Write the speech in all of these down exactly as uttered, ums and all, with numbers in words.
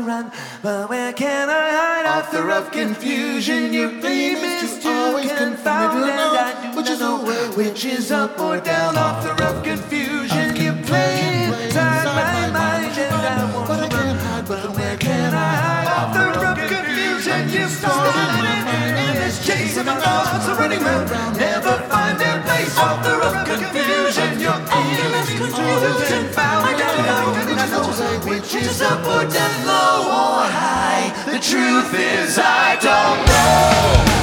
run, but where can I hide? Author of confusion, your theme is to confound, and I do not know which is up or down. Author of confusion, you play inside my mind, and I want to run, but where can I hide? Author of confusion, you started in this chase of my thoughts are running round, never find their place. Author of confusion, your aim is to confound, and I do not know which is up or down, low or high. The truth is I don't know.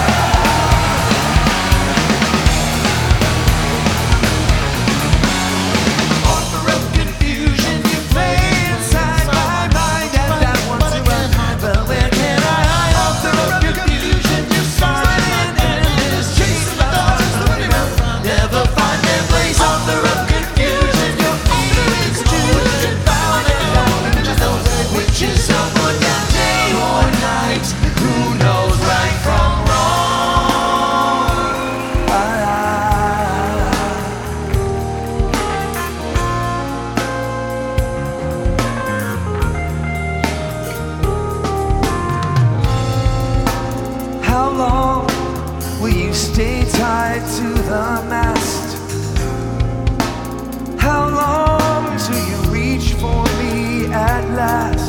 Stay tied to the mast. How long till you reach for me at last?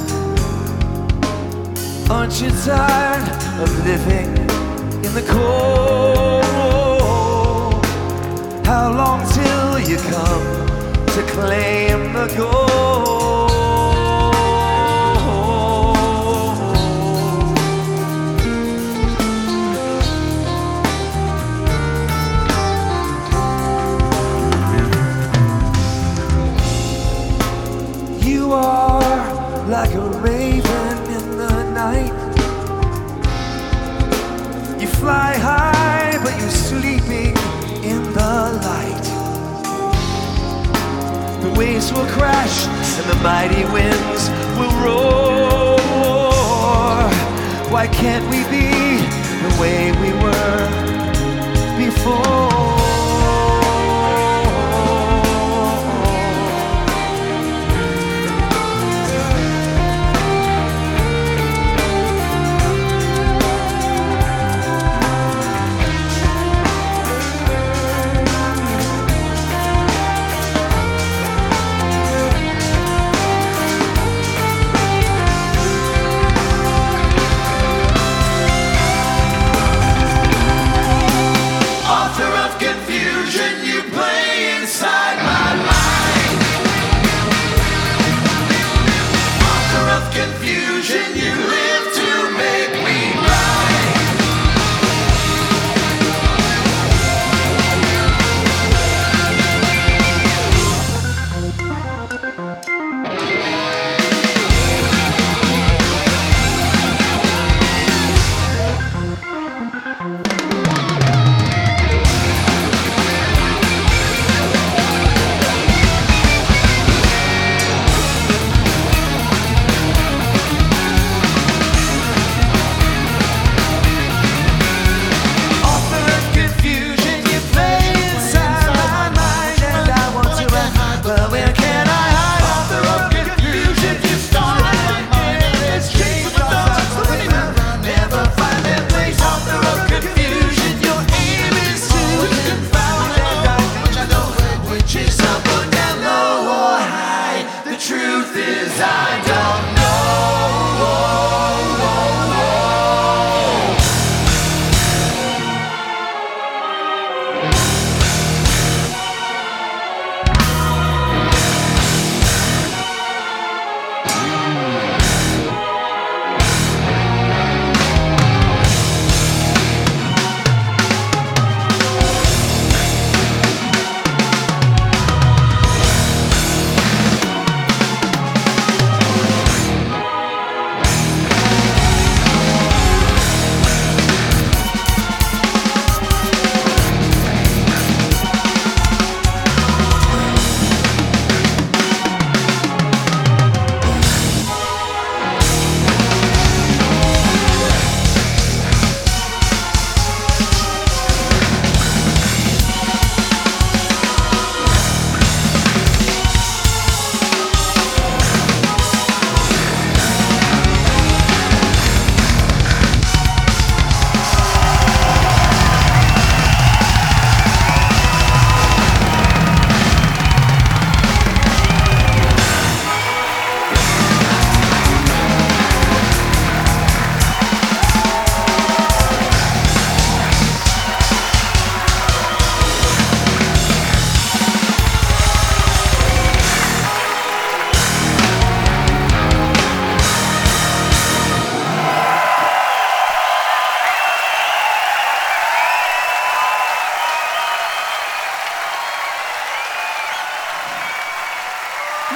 Aren't you tired of living in the cold? How long till you come to claim the gold? You are like a raven in the night. You fly high, but you're sleeping in the light. The waves will crash and the mighty winds will roar. Why can't we be the way we were before? Author of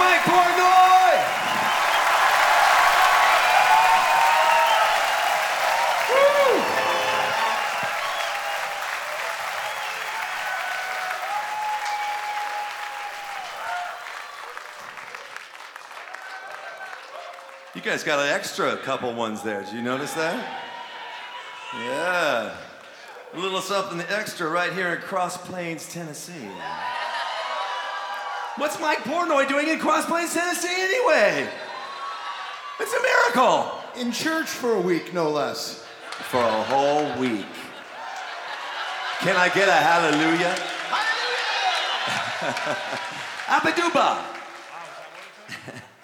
Mike Portnoy! Woo! You guys got an extra couple ones there. Did you notice that? Yeah. A little something extra right here in Cross Plains, Tennessee. What's Mike Portnoy doing in Cross Plains, Tennessee anyway? It's a miracle. In church for a week, no less. For a whole week. Can I get a hallelujah? Hallelujah! Abaduba.